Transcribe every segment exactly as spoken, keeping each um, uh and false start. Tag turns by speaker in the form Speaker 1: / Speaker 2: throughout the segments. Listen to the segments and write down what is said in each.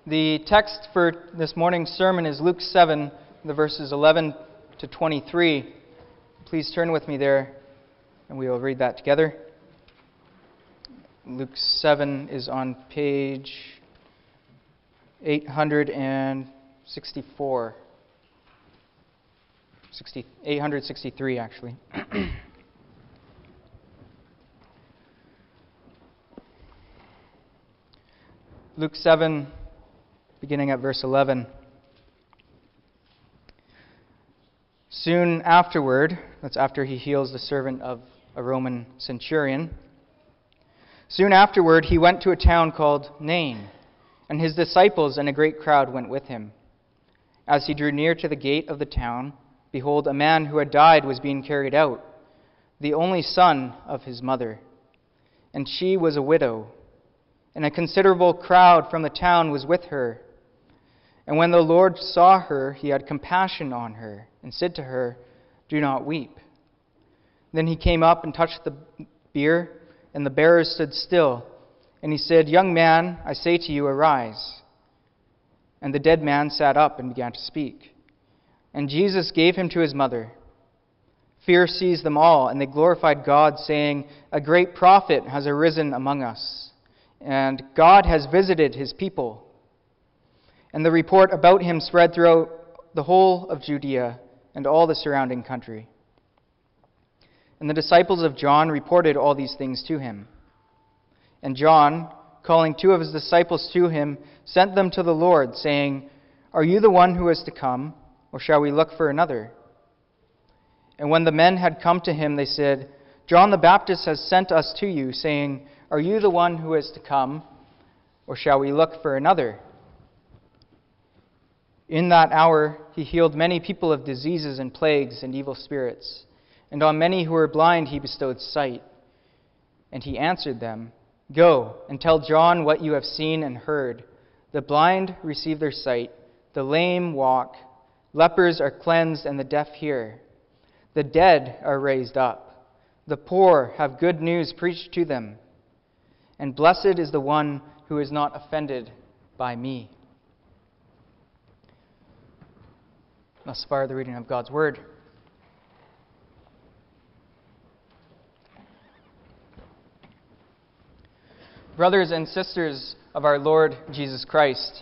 Speaker 1: The text for this morning's sermon is Luke seven, the verses eleven to twenty-three. Please turn with me there, and we will read that together. Luke seven is on page eight hundred sixty-four. sixty, eight hundred sixty-three, actually. Luke seven, beginning at verse eleven. Soon afterward, that's after he heals the servant of a Roman centurion, soon afterward he went to a town called Nain, and his disciples and a great crowd went with him. As he drew near to the gate of the town, behold, a man who had died was being carried out, the only son of his mother, and she was a widow, and a considerable crowd from the town was with her. And when the Lord saw her, he had compassion on her, and said to her, "Do not weep." Then he came up and touched the bier, and the bearers stood still. And he said, "Young man, I say to you, arise." And the dead man sat up and began to speak. And Jesus gave him to his mother. Fear seized them all, and they glorified God, saying, "A great prophet has arisen among us, and God has visited his people." And the report about him spread throughout the whole of Judea and all the surrounding country. And the disciples of John reported all these things to him. And John, calling two of his disciples to him, sent them to the Lord, saying, "Are you the one who is to come, or shall we look for another?" And when the men had come to him, they said, "John the Baptist has sent us to you, saying, 'Are you the one who is to come, or shall we look for another?'" In that hour he healed many people of diseases and plagues and evil spirits, and on many who were blind he bestowed sight. And he answered them, "Go and tell John what you have seen and heard. The blind receive their sight, the lame walk, lepers are cleansed, and the deaf hear. The dead are raised up, the poor have good news preached to them. And blessed is the one who is not offended by me." Thus far, the reading of God's Word. Brothers and sisters of our Lord Jesus Christ,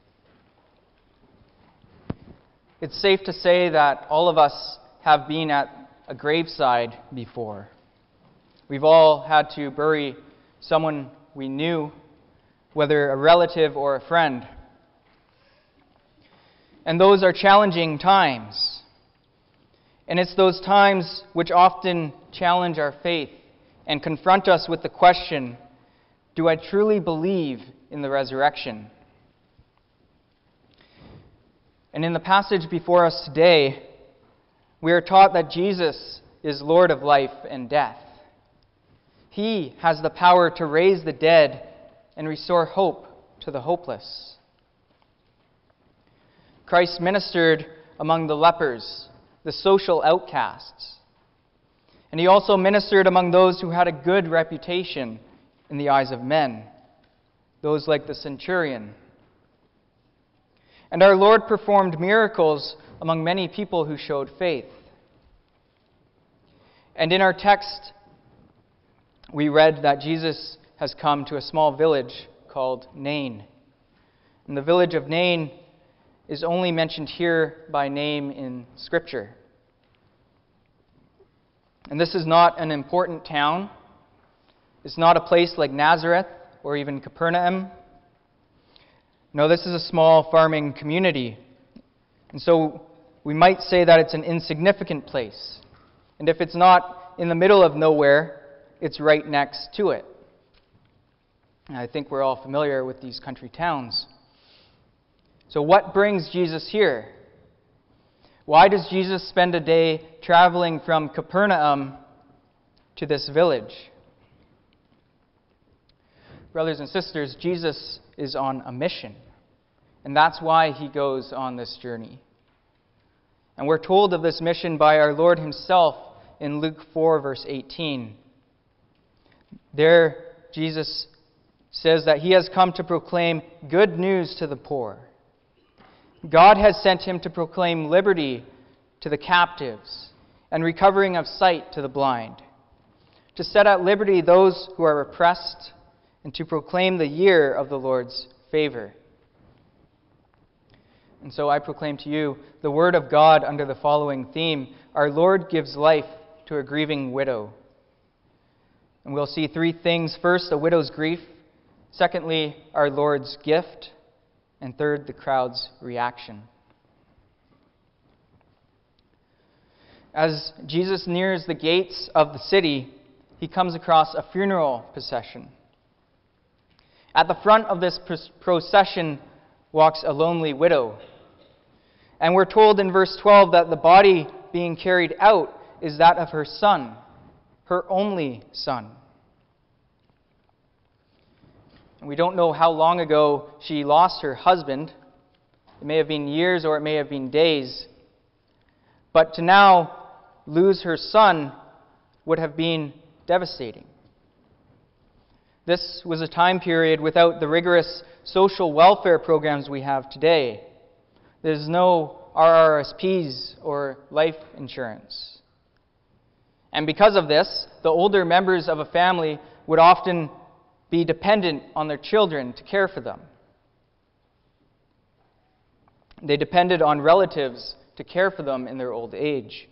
Speaker 1: it's safe to say that all of us have been at a graveside before. We've all had to bury someone we knew, whether a relative or a friend. And those are challenging times. And it's those times which often challenge our faith and confront us with the question, do I truly believe in the resurrection? And in the passage before us today, we are taught that Jesus is Lord of life and death. He has the power to raise the dead and restore hope to the hopeless. Christ ministered among the lepers, the social outcasts. And he also ministered among those who had a good reputation in the eyes of men, those like the centurion. And our Lord performed miracles among many people who showed faith. And in our text, we read that Jesus has come to a small village called Nain. And the village of Nain is only mentioned here by name in Scripture. And this is not an important town. It's not a place like Nazareth or even Capernaum. No, this is a small farming community. And so we might say that it's an insignificant place. And if it's not in the middle of nowhere, it's right next to it. And I think we're all familiar with these country towns. So what brings Jesus here? Why does Jesus spend a day traveling from Capernaum to this village? Brothers and sisters, Jesus is on a mission. And that's why he goes on this journey. And we're told of this mission by our Lord himself in Luke four, verse eighteen. There, Jesus says that he has come to proclaim good news to the poor. God has sent him to proclaim liberty to the captives and recovering of sight to the blind, to set at liberty those who are oppressed, and to proclaim the year of the Lord's favor. And so I proclaim to you the word of God under the following theme: Our Lord gives life to a grieving widow. And we'll see three things. First, a widow's grief. Secondly, our Lord's gift. And third, the crowd's reaction. As Jesus nears the gates of the city, he comes across a funeral procession. At the front of this procession walks a lonely widow. And we're told in verse twelve that the body being carried out is that of her son, her only son. And we don't know how long ago she lost her husband. It may have been years or it may have been days. But to now lose her son would have been devastating. This was a time period without the rigorous social welfare programs we have today. There's no R R S Ps or life insurance. And because of this, the older members of a family would often be dependent on their children to care for them. They depended on relatives to care for them in their old age.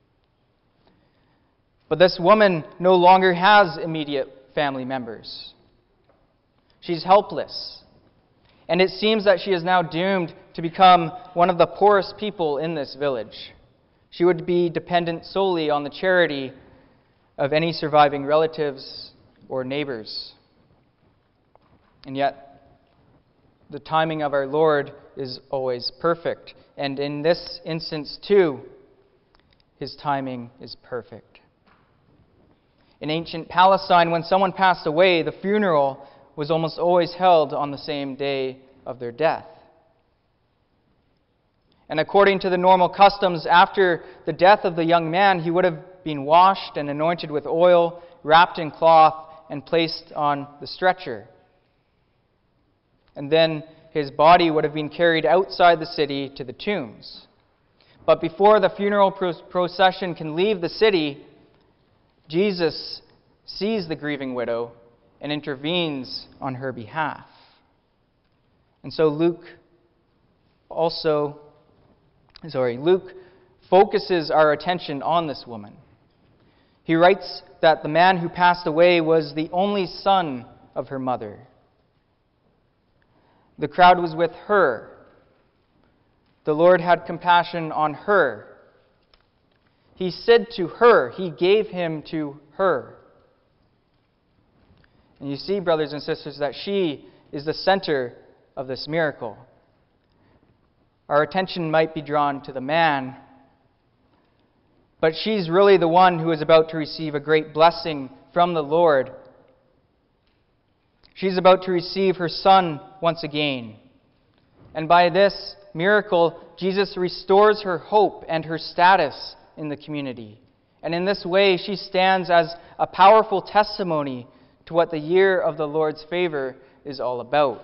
Speaker 1: But this woman no longer has immediate family members. She's helpless. And it seems that she is now doomed to become one of the poorest people in this village. She would be dependent solely on the charity of any surviving relatives or neighbors. And yet, the timing of our Lord is always perfect. And in this instance, too, his timing is perfect. In ancient Palestine, when someone passed away, the funeral was almost always held on the same day of their death. And according to the normal customs, after the death of the young man, he would have been washed and anointed with oil, wrapped in cloth, and placed on the stretcher. And then his body would have been carried outside the city to the tombs. But before the funeral procession can leave the city, Jesus sees the grieving widow and intervenes on her behalf. And so Luke also, sorry, Luke focuses our attention on this woman. He writes that the man who passed away was the only son of her mother. The crowd was with her. The Lord had compassion on her. He said to her, he gave him to her. And you see, brothers and sisters, that she is the center of this miracle. Our attention might be drawn to the man, but she's really the one who is about to receive a great blessing from the Lord. She's about to receive her son once again. And by this miracle, Jesus restores her hope and her status in the community. And in this way, she stands as a powerful testimony to what the year of the Lord's favor is all about.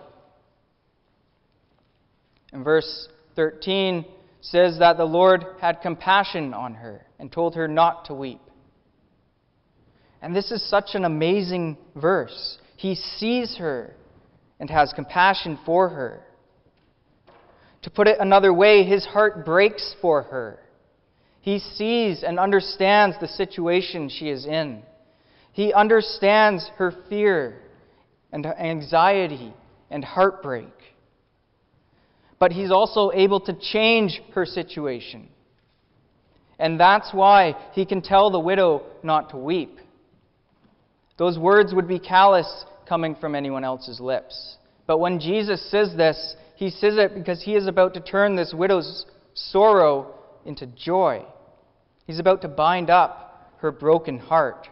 Speaker 1: And verse thirteen says that the Lord had compassion on her and told her not to weep. And this is such an amazing verse. He sees her and has compassion for her. To put it another way, his heart breaks for her. He sees and understands the situation she is in. He understands her fear and anxiety and heartbreak. But he's also able to change her situation. And that's why he can tell the widow not to weep. Those words would be callous coming from anyone else's lips. But when Jesus says this, he says it because he is about to turn this widow's sorrow into joy. He's about to bind up her broken heart.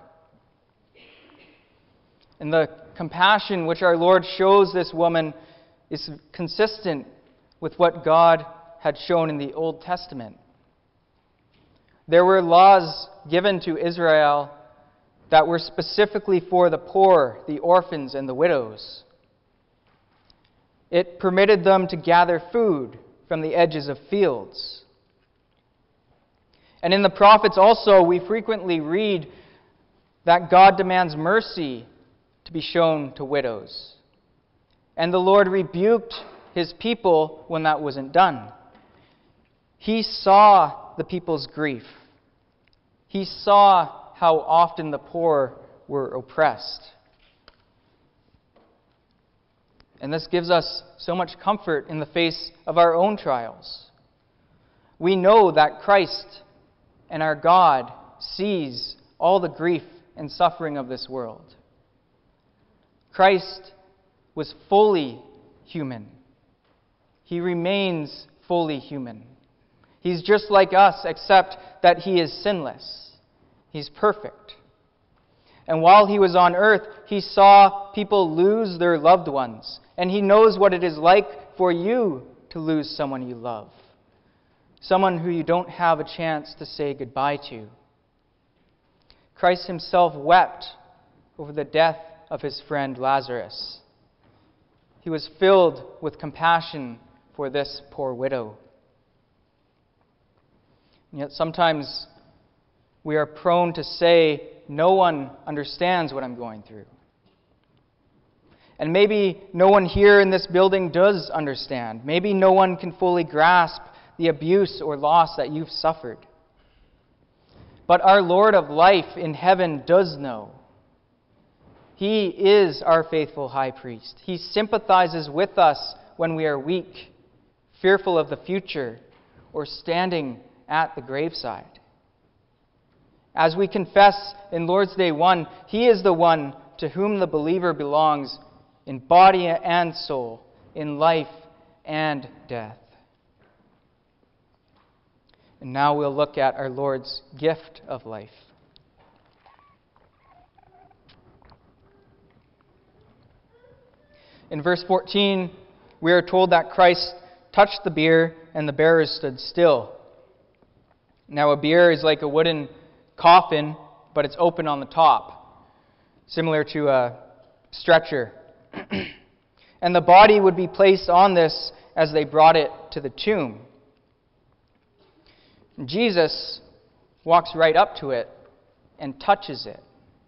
Speaker 1: And the compassion which our Lord shows this woman is consistent with what God had shown in the Old Testament. There were laws given to Israel that were specifically for the poor, the orphans, and the widows. It permitted them to gather food from the edges of fields. And in the prophets also, we frequently read that God demands mercy to be shown to widows. And the Lord rebuked his people when that wasn't done. He saw the people's grief. He saw how often the poor were oppressed. And this gives us so much comfort in the face of our own trials. We know that Christ and our God sees all the grief and suffering of this world. Christ was fully human. He remains fully human. He's just like us, except that he is sinless. He's perfect. And while he was on earth, he saw people lose their loved ones. And he knows what it is like for you to lose someone you love. Someone who you don't have a chance to say goodbye to. Christ himself wept over the death of his friend Lazarus. He was filled with compassion for this poor widow. And yet sometimes we are prone to say, no one understands what I'm going through. And maybe no one here in this building does understand. Maybe no one can fully grasp the abuse or loss that you've suffered. But our Lord of life in heaven does know. He is our faithful high priest. He sympathizes with us when we are weak, fearful of the future, or standing at the graveside. As we confess in Lord's Day one, he is the one to whom the believer belongs in body and soul, in life and death. And now we'll look at our Lord's gift of life. In verse fourteen, we are told that Christ touched the bier and the bearers stood still. Now a bier is like a wooden coffin, but it's open on the top, similar to a stretcher. And the body would be placed on this as they brought it to the tomb. Jesus walks right up to it and touches it.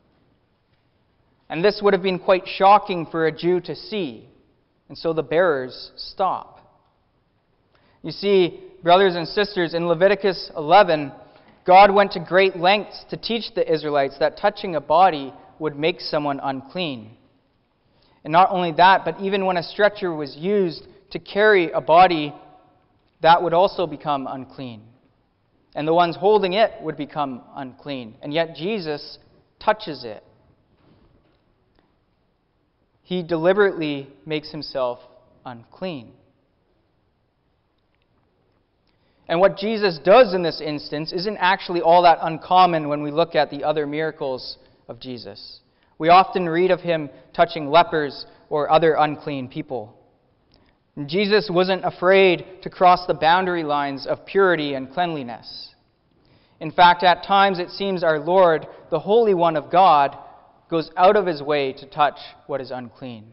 Speaker 1: And this would have been quite shocking for a Jew to see, and so the bearers stop. You see, brothers and sisters, in Leviticus eleven, God went to great lengths to teach the Israelites that touching a body would make someone unclean. And not only that, but even when a stretcher was used to carry a body, that would also become unclean. And the ones holding it would become unclean. And yet Jesus touches it. He deliberately makes himself unclean. And what Jesus does in this instance isn't actually all that uncommon when we look at the other miracles of Jesus. We often read of him touching lepers or other unclean people. And Jesus wasn't afraid to cross the boundary lines of purity and cleanliness. In fact, at times it seems our Lord, the Holy One of God, goes out of his way to touch what is unclean.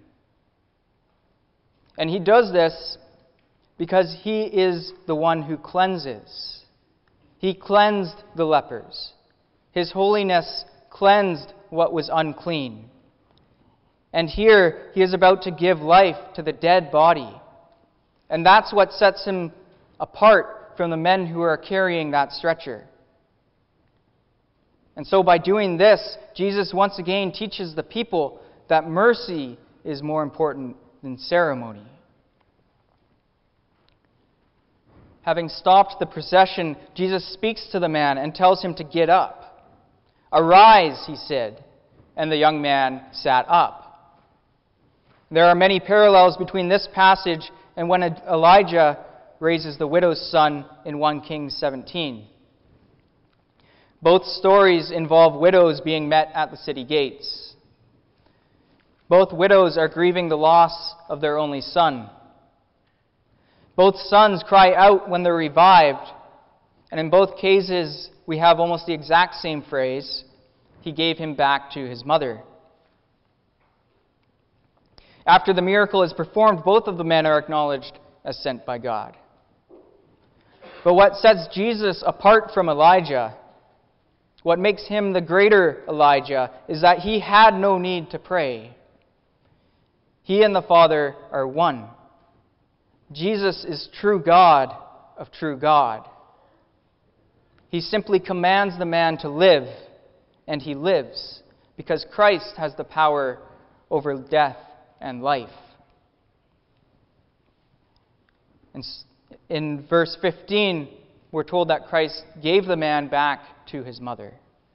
Speaker 1: And he does this because he is the one who cleanses. He cleansed the lepers. His holiness cleansed what was unclean. And here he is about to give life to the dead body. And that's what sets him apart from the men who are carrying that stretcher. And so by doing this, Jesus once again teaches the people that mercy is more important than ceremony. Having stopped the procession, Jesus speaks to the man and tells him to get up. "Arise," he said, and the young man sat up. There are many parallels between this passage and when Elijah raises the widow's son in First Kings seventeen. Both stories involve widows being met at the city gates. Both widows are grieving the loss of their only son. Both sons cry out when they're revived, and in both cases we have almost the exact same phrase, "He gave him back to his mother." After the miracle is performed, both of the men are acknowledged as sent by God. But what sets Jesus apart from Elijah, what makes him the greater Elijah, is that he had no need to pray. He and the Father are one. Jesus is true God of true God. He simply commands the man to live, and he lives, because Christ has the power over death and life. And in verse fifteen, we're told that Christ gave the man back to his mother.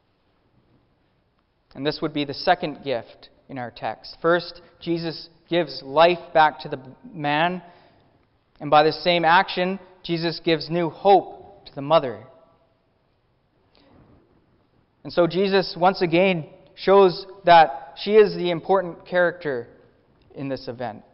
Speaker 1: And this would be the second gift in our text. First, Jesus gives life back to the man, and by the same action, Jesus gives new hope to the mother. And so Jesus once again shows that she is the important character in this event.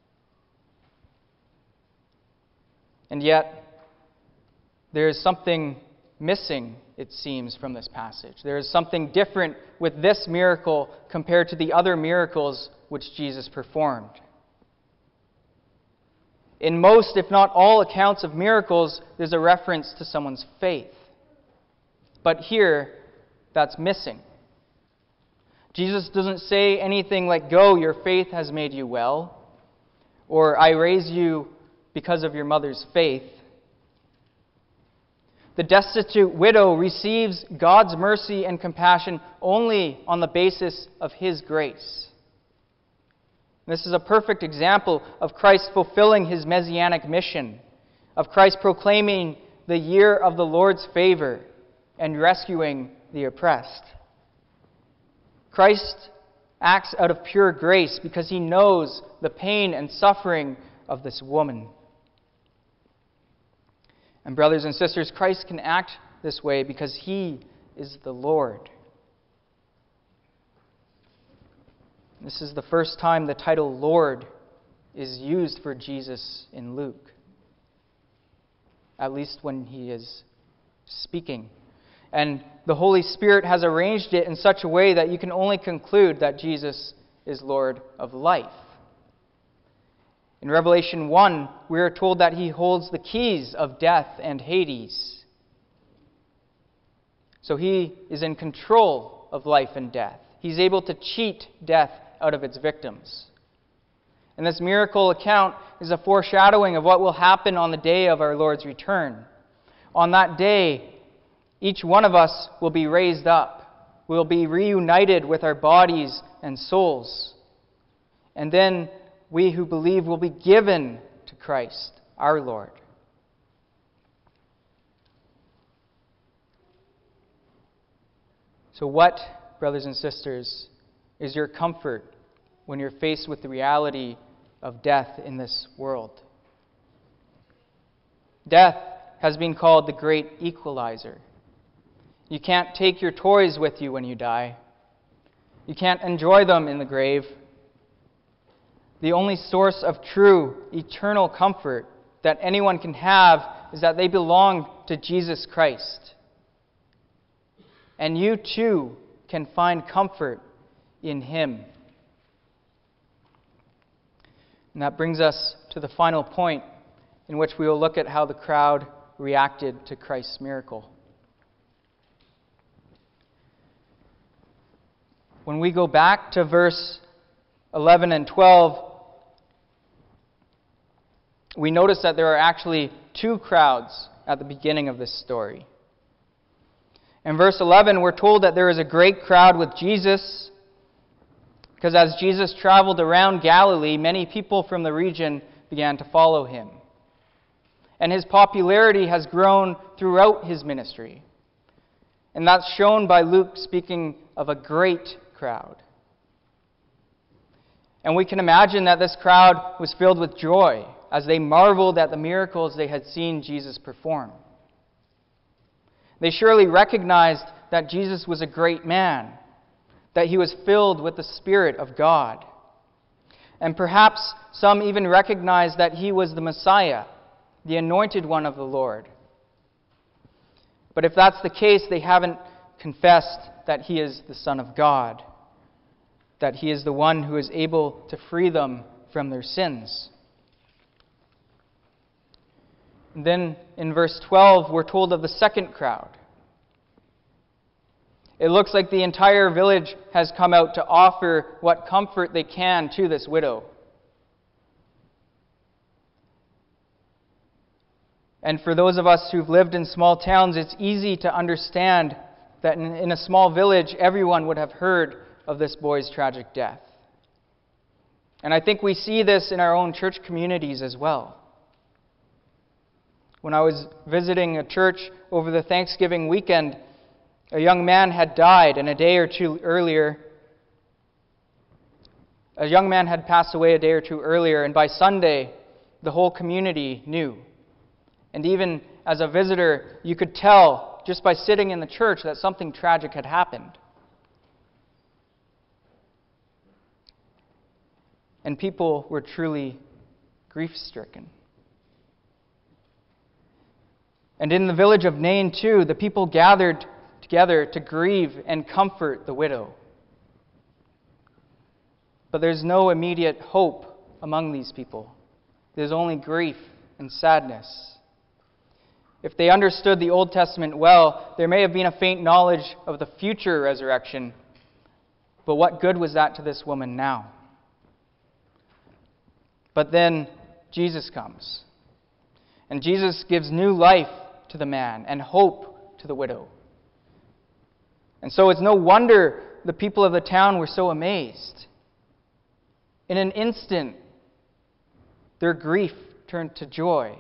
Speaker 1: And yet, there is something missing, it seems, from this passage. There is something different with this miracle compared to the other miracles which Jesus performed. In most, if not all, accounts of miracles, there's a reference to someone's faith. But here, that's missing. Jesus doesn't say anything like, "Go, your faith has made you well," or "I raise you because of your mother's faith." The destitute widow receives God's mercy and compassion only on the basis of His grace. This is a perfect example of Christ fulfilling His messianic mission, of Christ proclaiming the year of the Lord's favor and rescuing the oppressed. Christ acts out of pure grace because He knows the pain and suffering of this woman. And brothers and sisters, Christ can act this way because He is the Lord. This is the first time the title Lord is used for Jesus in Luke, at least when He is speaking. And the Holy Spirit has arranged it in such a way that you can only conclude that Jesus is Lord of life. In Revelation one, we are told that He holds the keys of death and Hades. So He is in control of life and death. He's able to cheat death out of its victims. And this miracle account is a foreshadowing of what will happen on the day of our Lord's return. On that day, each one of us will be raised up. We'll be reunited with our bodies and souls. And then we who believe will be given to Christ, our Lord. So what, brothers and sisters, is your comfort when you're faced with the reality of death in this world? Death has been called the great equalizer. You can't take your toys with you when you die. You can't enjoy them in the grave. The only source of true, eternal comfort that anyone can have is that they belong to Jesus Christ. And you too can find comfort in Him. And that brings us to the final point in which we will look at how the crowd reacted to Christ's miracle. When we go back to verse eleven and twelve, we notice that there are actually two crowds at the beginning of this story. In verse eleven, we're told that there is a great crowd with Jesus, because as Jesus traveled around Galilee, many people from the region began to follow Him. And His popularity has grown throughout His ministry. And that's shown by Luke speaking of a great crowd. And we can imagine that this crowd was filled with joy as they marveled at the miracles they had seen Jesus perform. They surely recognized that Jesus was a great man, that He was filled with the Spirit of God. And perhaps some even recognized that He was the Messiah, the anointed one of the Lord. But if that's the case, they haven't confessed that He is the Son of God, that He is the one who is able to free them from their sins. And then in verse twelve, we're told of the second crowd. It looks like the entire village has come out to offer what comfort they can to this widow. And for those of us who've lived in small towns, it's easy to understand that in, in a small village, everyone would have heard of this boy's tragic death. And I think we see this in our own church communities as well. When I was visiting a church over the Thanksgiving weekend, a young man had died, and a day or two earlier, a young man had passed away a day or two earlier, and by Sunday, the whole community knew. And even as a visitor, you could tell just by sitting in the church that something tragic had happened. And people were truly grief-stricken. And in the village of Nain, too, the people gathered together to grieve and comfort the widow. But there's no immediate hope among these people. There's only grief and sadness. If they understood the Old Testament well, there may have been a faint knowledge of the future resurrection. But what good was that to this woman now? But then Jesus comes. And Jesus gives new life to the man and hope to the widow. And so it's no wonder the people of the town were so amazed. In an instant, their grief turned to joy.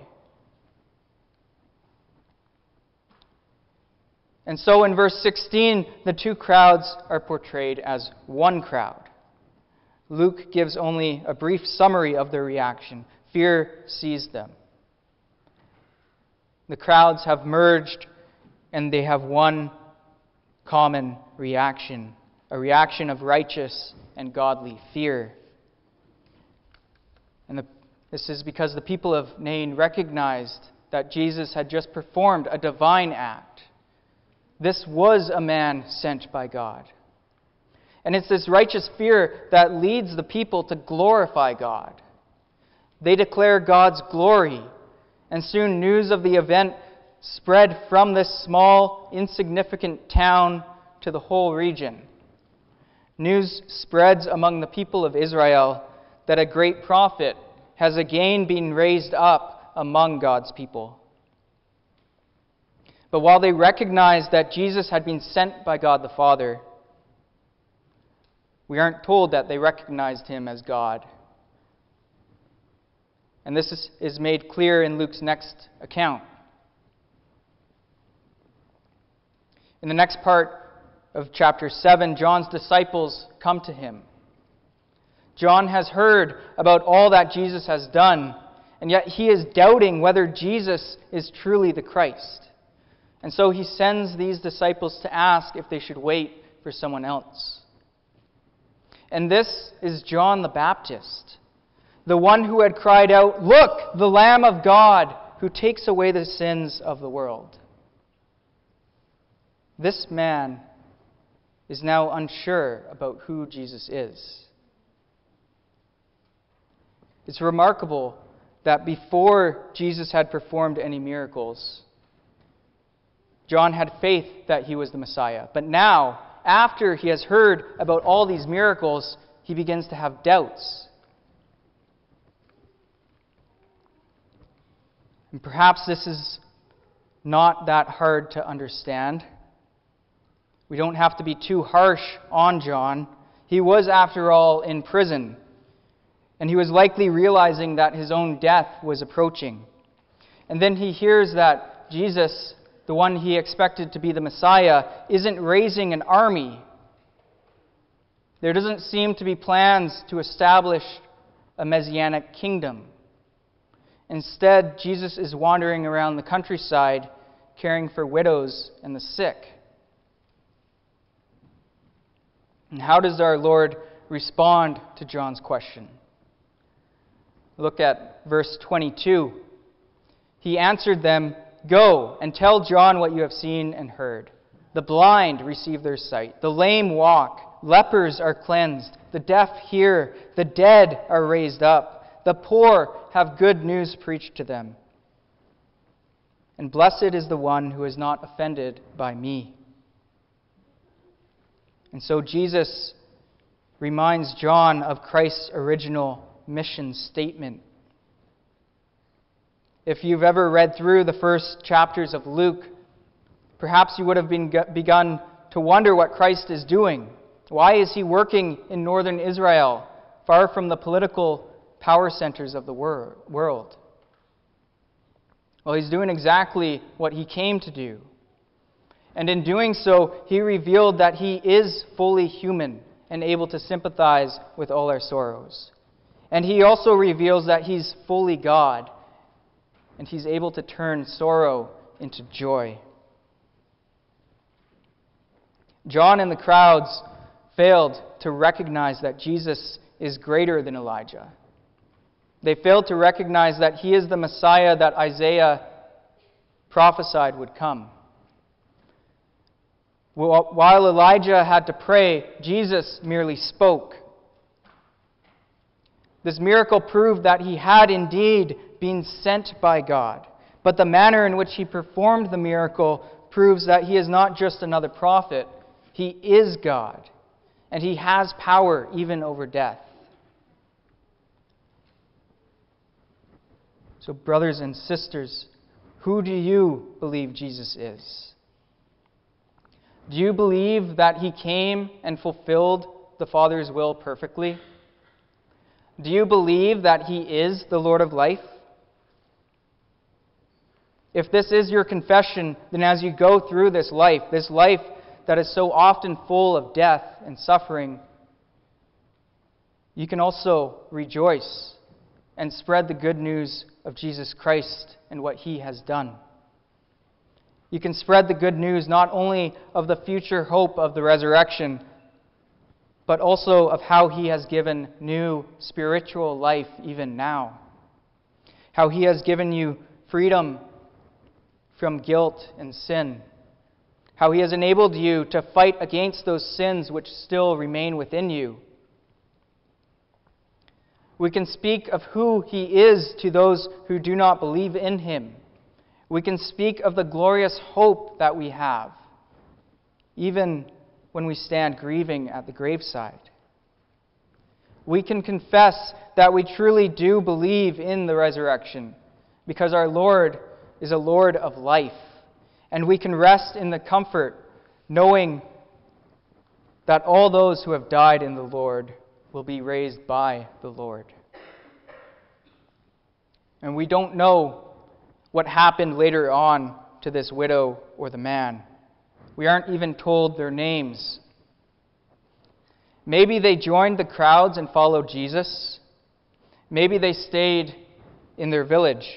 Speaker 1: And so in verse sixteen, the two crowds are portrayed as one crowd. Luke gives only a brief summary of their reaction. Fear seized them. The crowds have merged, and they have one common reaction, a reaction of righteous and godly fear. And the, this is because the people of Nain recognized that Jesus had just performed a divine act. This was a man sent by God. And it's this righteous fear that leads the people to glorify God. They declare God's glory, and soon news of the event spread from this small, insignificant town to the whole region. News spreads among the people of Israel that a great prophet has again been raised up among God's people. But while they recognized that Jesus had been sent by God the Father, we aren't told that they recognized him as God. And this is, is made clear in Luke's next account. In the next part of chapter seven, John's disciples come to him. John has heard about all that Jesus has done, and yet he is doubting whether Jesus is truly the Christ. And so he sends these disciples to ask if they should wait for someone else. And this is John the Baptist, the one who had cried out, "Look, the Lamb of God who takes away the sins of the world." This man is now unsure about who Jesus is. It's remarkable that before Jesus had performed any miracles, John had faith that he was the Messiah. But now, after he has heard about all these miracles, he begins to have doubts. And perhaps this is not that hard to understand. We don't have to be too harsh on John. He was, after all, in prison. And he was likely realizing that his own death was approaching. And then he hears that Jesus, the one he expected to be the Messiah, isn't raising an army. There doesn't seem to be plans to establish a messianic kingdom. Instead, Jesus is wandering around the countryside, caring for widows and the sick. And how does our Lord respond to John's question? Look at verse twenty-two. He answered them, "Go and tell John what you have seen and heard. The blind receive their sight, the lame walk, lepers are cleansed, the deaf hear, the dead are raised up, the poor have good news preached to them. And blessed is the one who is not offended by me." And so Jesus reminds John of Christ's original mission statement. If you've ever read through the first chapters of Luke, perhaps you would have been, begun to wonder what Christ is doing. Why is he working in northern Israel, far from the political power centers of the wor- world? Well, he's doing exactly what he came to do. And in doing so, he revealed that he is fully human and able to sympathize with all our sorrows. And he also reveals that he's fully God, and he's able to turn sorrow into joy. John and the crowds failed to recognize that Jesus is greater than Elijah. They failed to recognize that he is the Messiah that Isaiah prophesied would come. While Elijah had to pray, Jesus merely spoke. This miracle proved that he had indeed been sent by God. But the manner in which he performed the miracle proves that he is not just another prophet. He is God, and he has power even over death. So, brothers and sisters, who do you believe Jesus is? Do you believe that he came and fulfilled the Father's will perfectly? Do you believe that he is the Lord of life? If this is your confession, then as you go through this life, this life that is so often full of death and suffering, you can also rejoice and spread the good news of Jesus Christ and what he has done. You can spread the good news not only of the future hope of the resurrection, but also of how he has given new spiritual life even now. How he has given you freedom from guilt and sin. How he has enabled you to fight against those sins which still remain within you. We can speak of who he is to those who do not believe in him. We can speak of the glorious hope that we have, even when we stand grieving at the graveside. We can confess that we truly do believe in the resurrection, because our Lord is a Lord of life, and we can rest in the comfort knowing that all those who have died in the Lord will be raised by the Lord. And we don't know what happened later on to this widow or the man. We aren't even told their names. Maybe they joined the crowds and followed Jesus. Maybe they stayed in their village.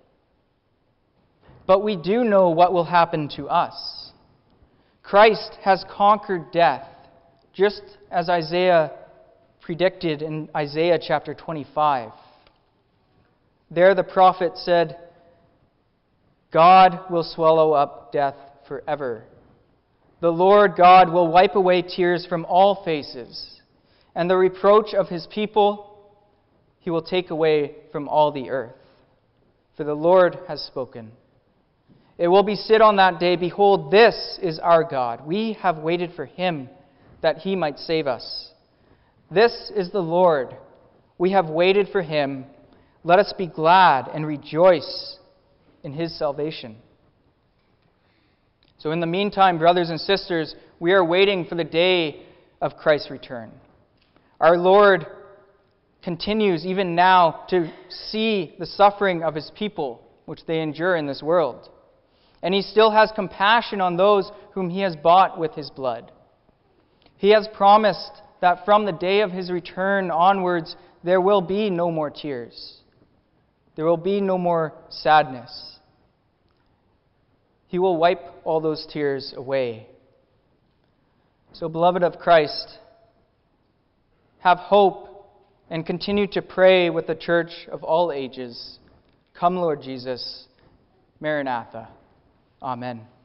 Speaker 1: But we do know what will happen to us. Christ has conquered death, just as Isaiah predicted in Isaiah chapter twenty-five. There the prophet said, God will swallow up death forever. The Lord God will wipe away tears from all faces, and the reproach of his people he will take away from all the earth. For the Lord has spoken. It will be said on that day, behold, this is our God. We have waited for him that he might save us. This is the Lord. We have waited for him. Let us be glad and rejoice in his salvation. So in the meantime, brothers and sisters, we are waiting for the day of Christ's return. Our Lord continues even now to see the suffering of his people, which they endure in this world. And he still has compassion on those whom he has bought with his blood. He has promised that from the day of his return onwards, there will be no more tears. There will be no more sadness. He will wipe all those tears away. So, beloved of Christ, have hope and continue to pray with the church of all ages. Come, Lord Jesus. Maranatha. Amen.